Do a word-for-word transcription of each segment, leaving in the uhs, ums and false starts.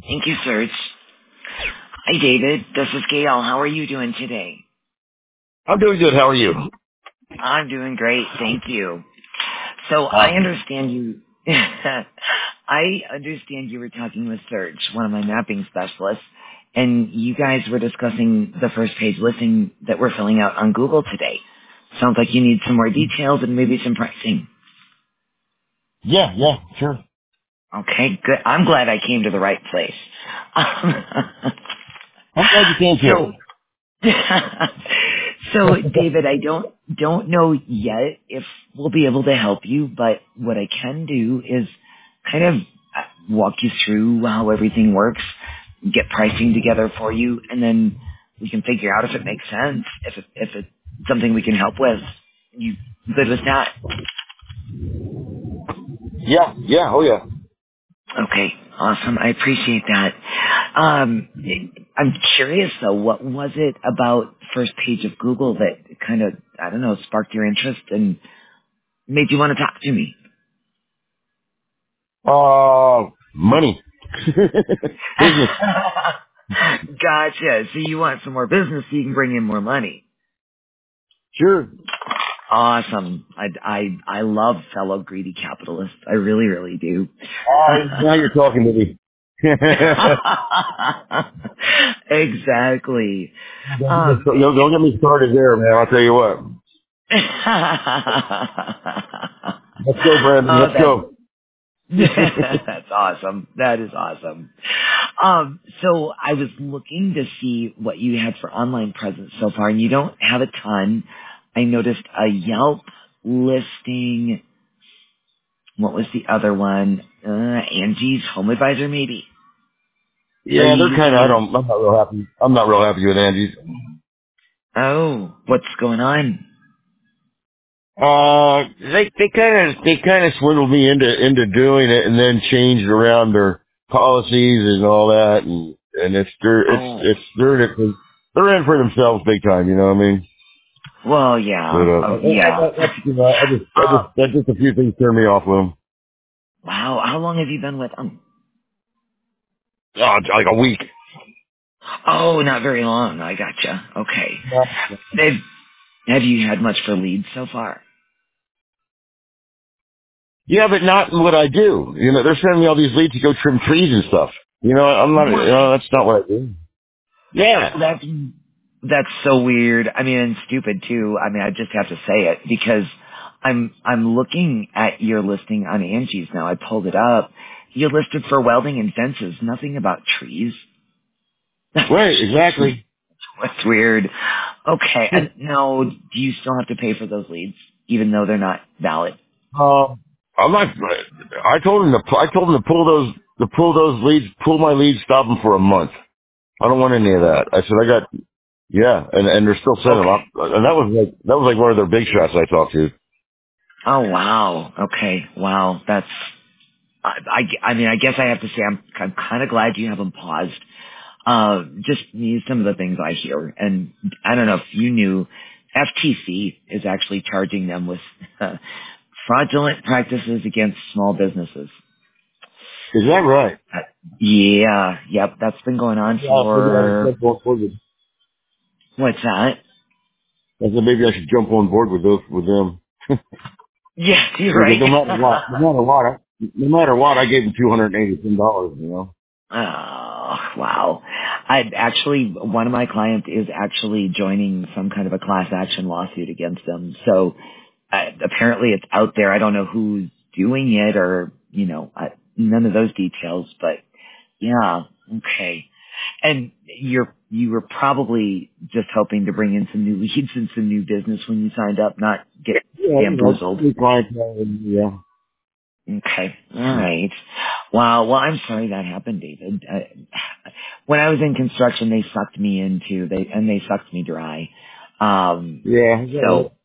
Thank you, Serge. Hi, David. This is Gail. How are you doing today? I'm doing good. How are you? I'm doing great. Thank you. So I Awesome. understand you. I understand you were talking with Serge, one of my mapping specialists, and you guys were discussing the first page listing that we're filling out on Google today. Sounds like you need some more details and maybe some pricing. Yeah, yeah, sure. Okay, good. I'm glad I came to the right place. Um, I'm glad you came so, here. so David, I don't don't know yet if we'll be able to help you, but what I can do is kind of walk you through how everything works, get pricing together for you, and then we can figure out if it makes sense, if it, if it's something we can help with. You good with that? Yeah, yeah, oh yeah. Okay, awesome. I appreciate that. Um, I'm curious though, what was it about the first page of Google that kind of, I don't know, sparked your interest and made you want to talk to me? Uh, money. Business. Gotcha. So you want some more business so you can bring in more money. Sure. Awesome. I, I, I love fellow greedy capitalists. I really, really do. Uh, now you're talking to me. Exactly. don't, Um, don't get me started there, man. I'll tell you what. Let's go, Brandon. Oh, Let's that go. that's awesome. That is awesome. Um, so I was looking to see what you had for online presence so far, and you don't have a ton. I noticed a Yelp listing. What was the other one? Uh, Angie's Home Advisor, maybe. Are Yeah, you they're kind using of, I any? don't, I'm not real happy. I'm not real happy with Angie's. Oh, what's going on? Uh, they they kind of they kind of swindled me into into doing it, and then changed around their policies and all that, and and it's they're it's Oh, it's they're in- they're in for themselves big time. You know what I mean? well, But yeah, uh, oh, I, I, yeah. I, I, you know, I just I uh, just that just a few things turned me off with them. wow, how long have you been with them? Oh, like a week. Oh, not very long. I gotcha. Okay. Yeah, They've, have you had much for leads so far? yeah, but not in what I do. You know, they're sending me all these leads to go trim trees and stuff. You know, I'm not. You What? know, that's not what I do. Yeah. That's that's so weird. I mean, and stupid too. I mean, I just have to say it because I'm I'm looking at your listing on Angie's now. I pulled it up. You're listed for welding and fences. Nothing about trees. That's Right. Exactly. that's weird. Okay. And now, do you still have to pay for those leads, even though they're not valid? Um, I'm not. I told him to. I told him to pull those to pull those leads, pull my leads, stop them for a month. I don't want any of that. I said I got. Yeah, and and they're still sending them Okay. up. And that was like that was like one of their big shots I talked to. Oh wow. Okay. Wow. That's I, I, I mean, I guess I have to say I'm, I'm kind of glad you haven't paused. Uh, just these some of the things I hear, and I don't know if you knew, F T C is actually charging them with uh, fraudulent practices against small businesses. Is that right? Uh, yeah, yep, that's been going on Yeah, maybe I should for jump on board with. what's that? I said maybe I should jump on board with those with them. Yeah, you're Because right. no matter what, no matter what, I, no matter what, I gave them two hundred and eighty-seven dollars. You know. Oh, wow. I actually, one of my clients is actually joining some kind of a class action lawsuit against them. So uh, apparently it's out there. I don't know who's doing it or, you know, I, none of those details, but yeah, okay. And you're, you were probably just hoping to bring in some new leads and some new business when you signed up, not get Yeah, you know, bamboozled. new clientele. And, yeah. Okay. All right. Wow. Well, I'm sorry that happened, David. Uh, when I was in construction, they sucked me into they and they sucked me dry. Um, Yeah. Yeah. so,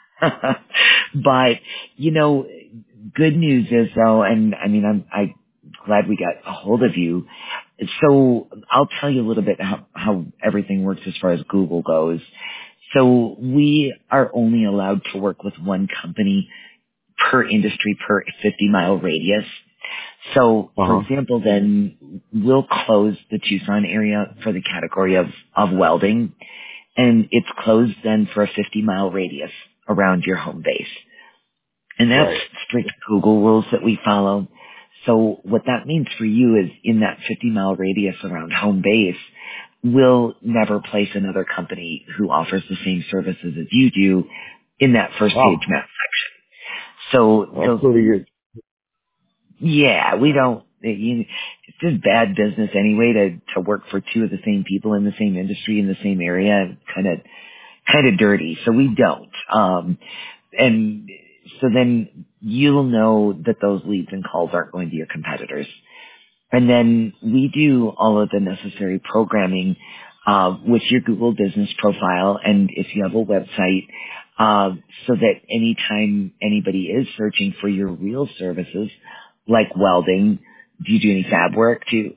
but you know, good news is though, and I mean, I'm I glad we got a hold of you. So I'll tell you a little bit how, how everything works as far as Google goes. So we are only allowed to work with one company per industry per fifty mile radius. So, Uh for huh. example, then we'll close the Tucson area for the category of, of welding, and it's closed then for a fifty mile radius around your home base. And that's Right. strict Google rules that we follow. So what that means for you is in that fifty mile radius around home base, we'll never place another company who offers the same services as you do in that first page Wow. map section. So That's those pretty leads, good. yeah, we don't, you, it's just bad business anyway to, to work for two of the same people in the same industry in the same area. Kind of, kind of dirty. So we don't. Um, and so then you'll know that those leads and calls aren't going to your competitors. And then we do all of the necessary programming uh, with your Google business profile, and if you have a website, uh, so that anytime anybody is searching for your real services, like welding, do you do any fab work too?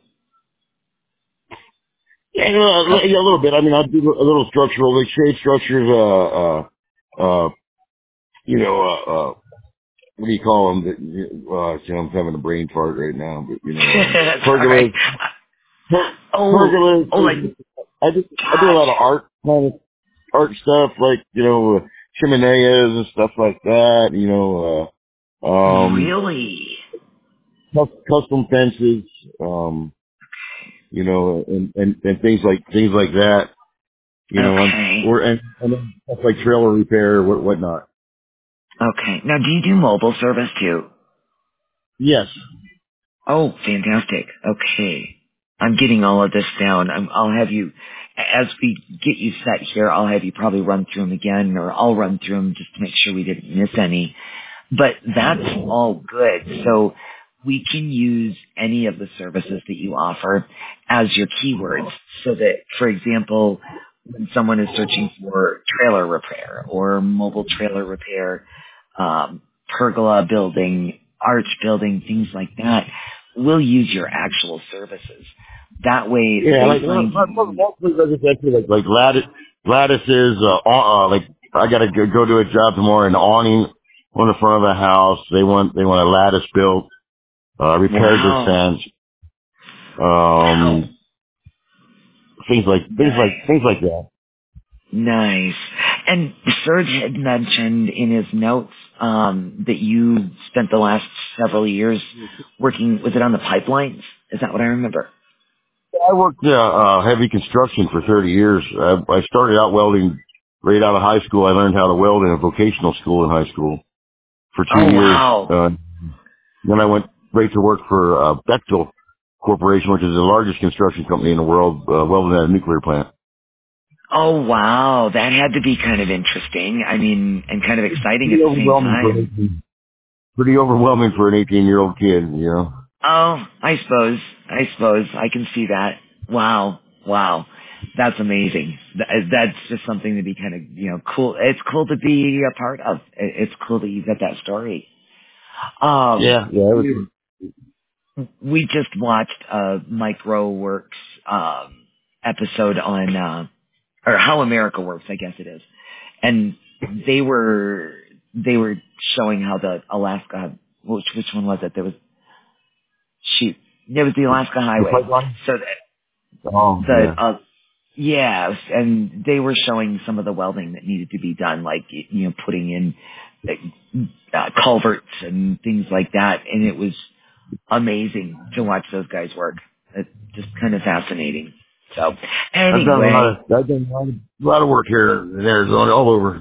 Yeah, uh, Okay. yeah, a little bit. I mean, I do a little structural, like shade structures, uh, uh, uh, you know, uh, uh, what do you call them? Uh, see, I'm having a brain fart right now, but you know, um, That's all right. pergolas, per- Oh, pergolas. oh, like, I do, I do a lot of gotcha. art, kind of art stuff, like, you know, uh, chimeneas and stuff like that, you know, uh, um, Really? cus- custom fences, um, you know, and, and, and things like, things like that, you know, I'm, Okay. or, and, and then stuff like trailer repair, what, whatnot. Okay. Now, do you do mobile service too? Yes. Oh, fantastic. Okay. I'm getting all of this down. I'm, I'll have you, as we get you set here, I'll have you probably run through them again, or I'll run through them just to make sure we didn't miss any. But that's all good. So we can use any of the services that you offer as your keywords so that, for example, when someone is searching for trailer repair or mobile trailer repair, um, pergola building, arch building, things like that, we'll use your actual services. That way Yeah, they like, well, find my, my, you. mostly like, it's actually like, like lattice, lattices, uh, uh, uh, like, I gotta go, go to a job tomorrow, an awning on the front of the house. They want, they want a lattice built, uh, repairs or Wow. fence, Wow. um, things like, things Nice. like, things like that. Nice. And Serge had mentioned in his notes um, that you spent the last several years working, was it on the pipelines? Is that what I remember? I worked, uh, uh, heavy construction for thirty years. I, I started out welding right out of high school. I learned how to weld in a vocational school in high school for two Oh, years. wow. Uh, then I went right to work for, uh, Bechtel Corporation, which is the largest construction company in the world, uh, welding at a nuclear plant. Oh, wow. That had to be kind of interesting. I mean, and kind of exciting Pretty at the same overwhelming for an time. eighteen, pretty overwhelming for an eighteen year old kid, you know. Oh, I suppose. I suppose. I can see that. Wow. Wow. That's amazing. Th- That's just something to be kind of, you know, cool. It's cool to be a part of. It- It's cool that you got that story. Um, Yeah, yeah, it was. we just watched a MicroWorks um, episode on, uh, or How America Works, I guess it is, and they were they were showing how the Alaska, which which one was it? There was shoot, it was the Alaska The Highway. pipeline? So that Oh, the yeah. uh, yeah, and they were showing some of the welding that needed to be done, like you know, putting in uh, culverts and things like that, and it was amazing to watch those guys work. It's just kind of fascinating. So I've done a lot of, anyway, I've done a lot of, a lot of work here in Arizona, all over.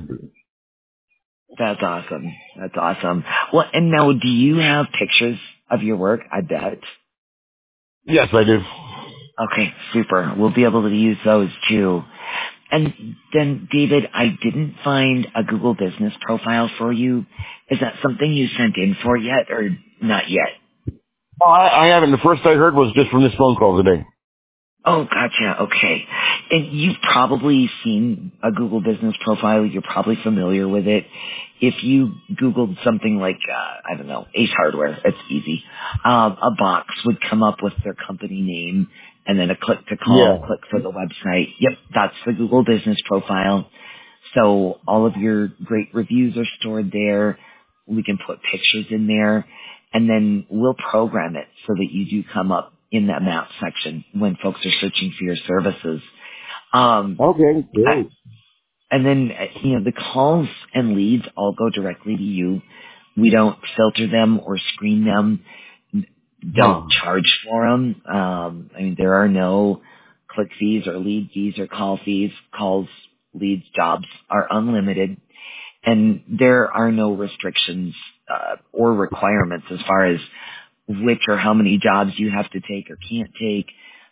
that's awesome. That's awesome. Well, and now do you have pictures of your work? I bet. Yes, I do. Okay, super. We'll be able to use those too. And then, David, I didn't find a Google business profile for you. Is that something you sent in for yet or not yet? Oh, I, I haven't. The first I heard was just from this phone call today. Oh, gotcha. Okay. And you've probably seen a Google business profile. You're probably familiar with it. If you Googled something like, uh, I don't know, Ace Hardware, it's easy. Um, a box would come up with their company name and then a click to call, Yeah. click for the website. Yep, that's the Google business profile. So all of your great reviews are stored there. We can put pictures in there. and then we'll program it so that you do come up in that map section when folks are searching for your services. Um, Okay, great. And then, uh, you know, the calls and leads all go directly to you. We don't filter them or screen them. Don't Huh. charge for them. Um, I mean, there are no click fees or lead fees or call fees. Calls, leads, jobs are unlimited. And there are no restrictions uh, or requirements as far as which or how many jobs you have to take or can't take,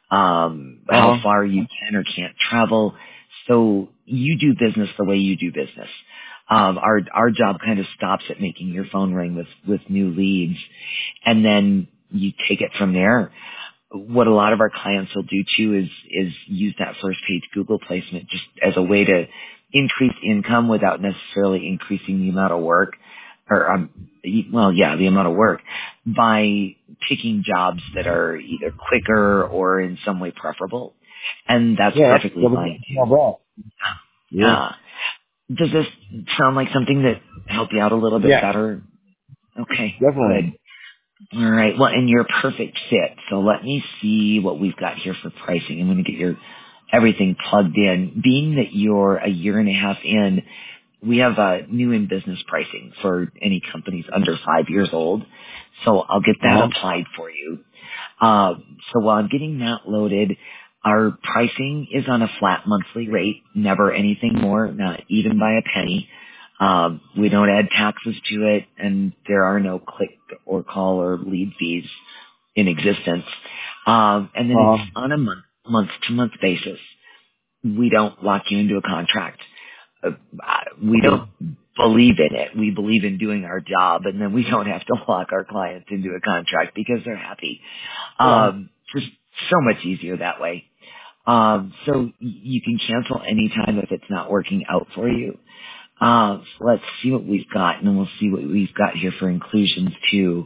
um, how Uh-huh. far you can or can't travel. So you do business the way you do business. Um, our our job kind of stops at making your phone ring with with new leads, and then you take it from there. What a lot of our clients will do too is is use that first page Google placement just as a way to increase income without necessarily increasing the amount of work, or um, y- well, yeah, the amount of work by picking jobs that are either quicker or in some way preferable, and that's Yeah, that's perfectly that was fine not too. bad. Yeah. Uh, does this sound like something that help you out a little bit Yeah, better? Okay, good. definitely. All right. Well, and you're a perfect fit. So let me see what we've got here for pricing. I'm going to get your everything plugged in. Being that you're a year and a half in, we have uh, new in business pricing for any companies under five years old. So I'll get that Uh-huh. applied for you. Uh, so while I'm getting that loaded, our pricing is on a flat monthly rate, never anything more, not even by a penny. Um, we don't add taxes to it, and there are no click or call or lead fees in existence. Um, and then it's Uh-huh. on a month, month-to-month basis. We don't lock you into a contract. Uh, we Okay. don't believe in it. We believe in doing our job, and then we don't have to lock our clients into a contract because they're happy. Yeah. Um, just so much easier that way. Um, so y- you can cancel anytime if it's not working out for you. Um, so let's see what we've got, and then we'll see what we've got here for inclusions too.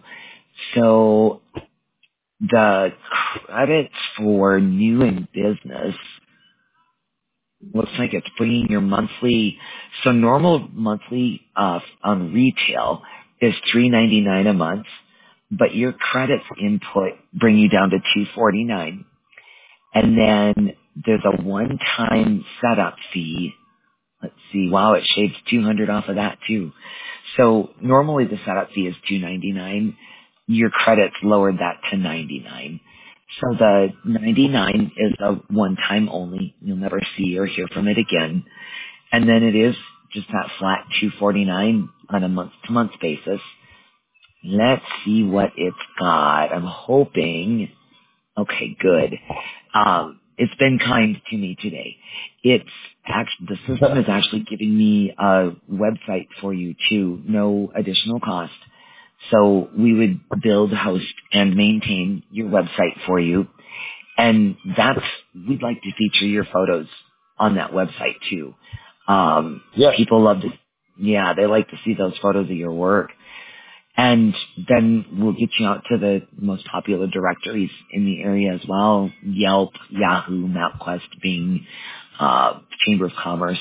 So the credits for new in business looks like it's bringing your monthly. So normal monthly uh, on retail is three ninety nine a month, but your credits input bring you down to two forty nine. And then there's a one-time setup fee. Let's see. Wow, it shaves two hundred off of that too. So normally the setup fee is two ninety-nine. Your credits lowered that to ninety-nine. So the ninety-nine is a one-time only. You'll never see or hear from it again. And then it is just that flat two forty-nine on a month-to-month basis. Let's see what it's got. I'm hoping. Okay, good. Um, it's been kind to me today. It's actually, the system is actually giving me a website for you too, no additional cost. So we would build, host, and maintain your website for you. And that's, we'd like to feature your photos on that website too. Um, Yes. people love to, yeah, they like to see those photos of your work. And then we'll get you out to the most popular directories in the area as well. Yelp, Yahoo, MapQuest, Bing, uh, Chamber of Commerce.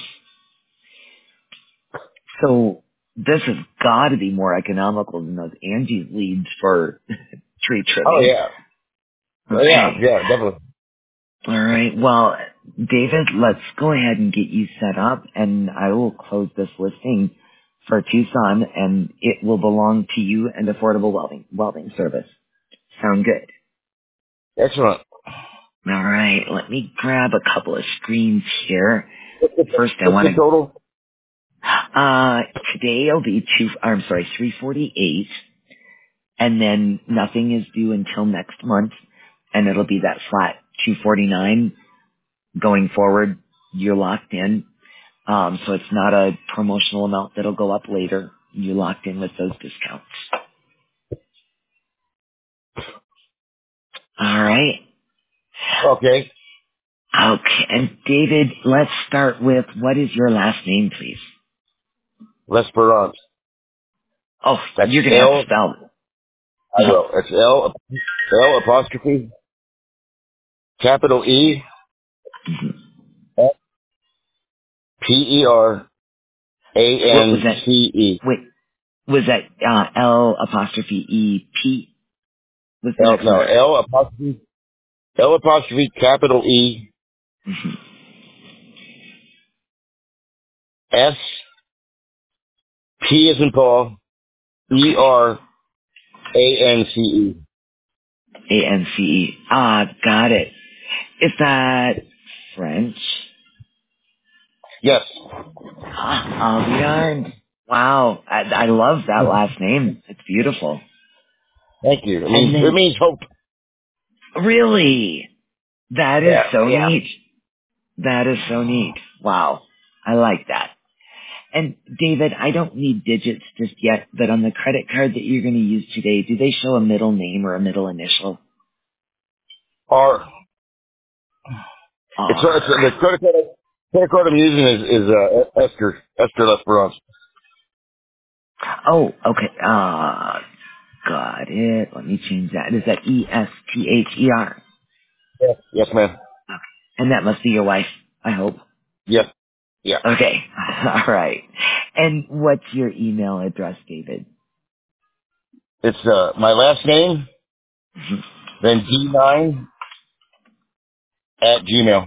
So this has got to be more economical than those Angie's leads for tree Oh, trimming. yeah. Oh, yeah, Okay. yeah, definitely. All right. Well, David, let's go ahead and get you set up, and I will close this listing for Tucson, and it will belong to you and Affordable Welding, Welding Service. Sound good? Excellent. All right, let me grab a couple of screens here. What's the, First, I what's the want total? to. Uh, today will be two. I'm sorry, three forty-eight, and then nothing is due until next month, and it'll be that flat two forty-nine going forward. You're locked in, um, so it's not a promotional amount that'll go up later. You're locked in with those discounts. All right. Okay. Okay, and David, let's start with what is your last name, please? L'Esperance. Oh, That's you're gonna have to L, spell I it. will. That's L, L apostrophe, capital E, F, P E R, A What was N that? C E. Wait. Was that uh, L apostrophe E P? Was the L, next no, letter? L apostrophe, L apostrophe capital E, hmm S, P as in Paul, E Okay. R A N C E. A N C E. Ah, got it. Is that French? Yes. Ah, I'll be darned. Wow. I, I love that last name. It's beautiful. Thank you. It And means, it then, means hope. really, that is Yeah. so Yeah. neat. That is so neat. Wow. I like that. And David, I don't need digits just yet, but on the credit card that you're going to use today, do they show a middle name or a middle initial? R. It's, it's R. the credit card, credit card I'm using is, is, uh, Esther, Esther Lesperance. Oh, okay. Uh, got it. Let me change that. Is that E S T H E R? Yes. Yes, ma'am. Okay. And that must be your wife, I hope. Yes. Yeah. Okay. All right. And what's your email address, David? It's, uh, my last name, then D nine at Gmail.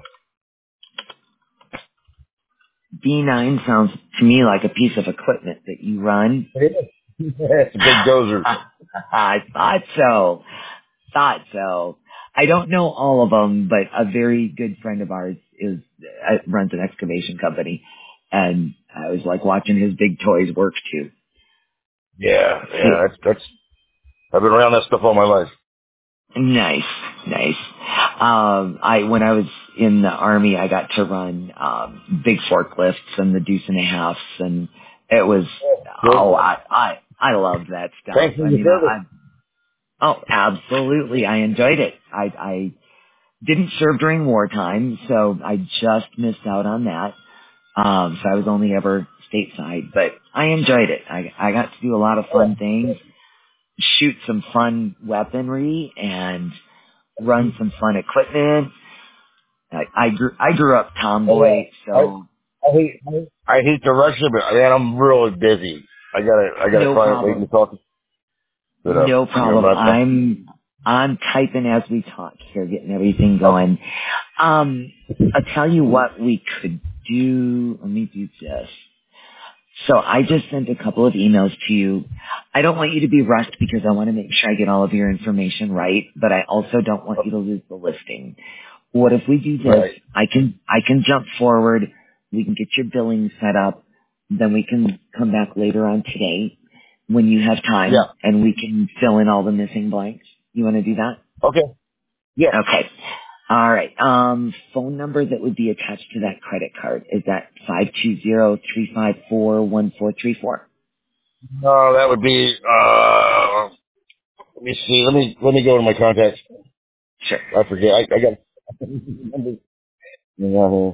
B nine sounds to me like a piece of equipment that you run. It's a big dozer. I thought so. Thought so. I don't know all of them, but a very good friend of ours is uh, runs an excavation company, and I was like watching his big toys work too. Yeah. So, Yeah. That's, that's, I've been around that stuff all my life. nice, nice. Um, I when I was in the army, I got to run um, big forklifts and the deuce and a halves, and it was Good. oh, I I I loved that stuff. Thanks for I your mean, I, service. I oh, absolutely, I enjoyed it. I I didn't serve during wartime, so I just missed out on that. Um, so I was only ever stateside, but I enjoyed it. I I got to do a lot of fun things, shoot some fun weaponry, and run some fun equipment. I, I grew I grew up Oh, yeah. tomboy, I, so I hate, I hate to rush you, but man, I'm really busy. I got a, I got a no client waiting to problem. talk to, but, uh, No you know, problem. not, not, I'm I'm typing as we talk here, getting everything okay. going. Um, I'll tell you what we could do. Let me do this. So I just sent a couple of emails to you. I don't want you to be rushed because I want to make sure I get all of your information right, but I also don't want you to lose the listing. What if we do this? Right. I can I can jump forward. We can get your billing set up. Then we can come back later on today when you have time, Yeah. and we can fill in all the missing blanks. You want to do that? Okay. Yeah. Okay. All right. Um, phone number that would be attached to that credit card is that five two zero three five four one four three four. No, that would be, uh, let me see. Let me, let me go to my contacts. Sure. I forget. I, I got, yeah.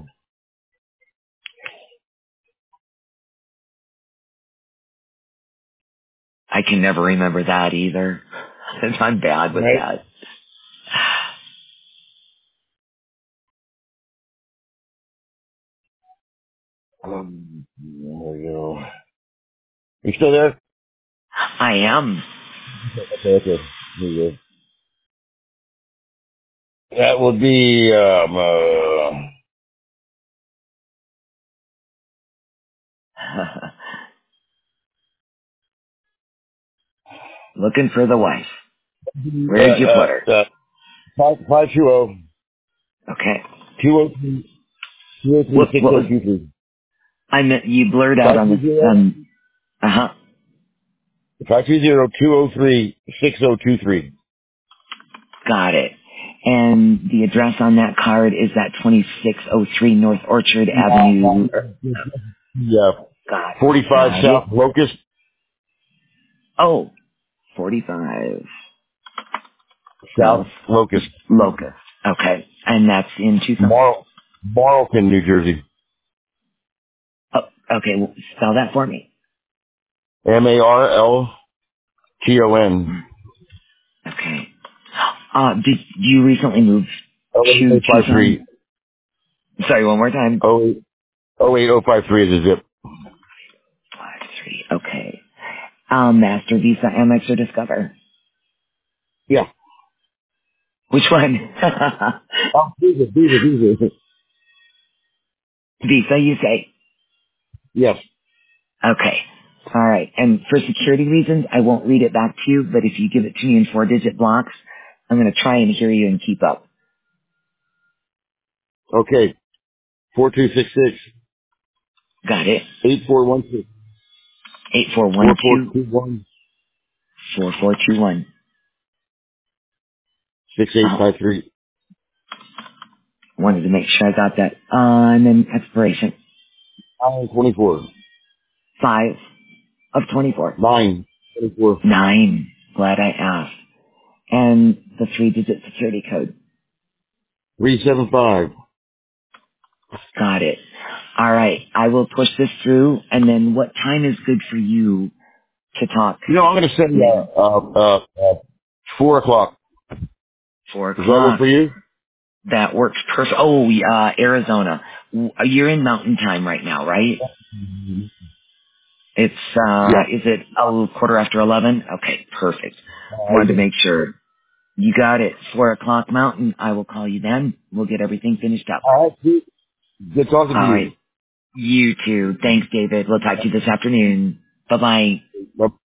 I can never remember that either. I'm bad with Right. that. Um, there we go. You still there? I am. Okay, okay. There you go. That would be, um, uh, Looking for the wife. uh, Where did you put her? uh, uh, five, five two oh, Okay. two oh three, two oh three, What, six what oh was, two three. I meant you blurred out Five on two the, zero, um, uh-huh. five two zero, two oh three, six oh two three. Got it. And the address on that card is that twenty-six oh three North Orchard Avenue. er, Yeah. Got, forty-five got South it. Locust, Oh, forty-five South South Locust, Locust. Okay. And that's in Tucson? Mar- Marlton, New Jersey. Oh, okay. Well, spell that for me. M A R L T O N. Okay. Uh, did you recently move Oh eight to oh five Tucson? three. Sorry, one more time. Oh eight oh five three is a zip. Five, three. Okay. Um, Master, Visa, Amex, or Discover? Yeah. Which one? Oh, Visa, Visa, Visa. Visa, you say? Yes. Okay. All right. And for security reasons, I won't read it back to you, but if you give it to me in four-digit blocks, I'm going to try and hear you and keep up. Okay. Four two six six Got it. eight four one six Eight four one four four two two one four four two one. six eight Oh, five three wanted to make sure I got that. Uh, and then expiration. nine twenty four Five of twenty-four. nine twenty four Nine. Glad I asked. And the three-digit security code. three seven five. Got it. All right. I will push this through. And then what time is good for you to talk You know, I'm going to send then? uh, uh, uh, uh, four o'clock. Four Does that work o'clock. for you? That works perfect. Oh, uh, Arizona. W- You're in mountain time right now, right? Mhm. It's, uh, Yeah. is it a quarter after eleven? Okay, perfect. Uh, Wanted to yeah. make sure. You got it. Four o'clock mountain. I will call you then. We'll get everything finished up. All right. Good Good talking to All you. right. You too. Thanks, David. We'll talk to you this afternoon. Bye-bye. Bye.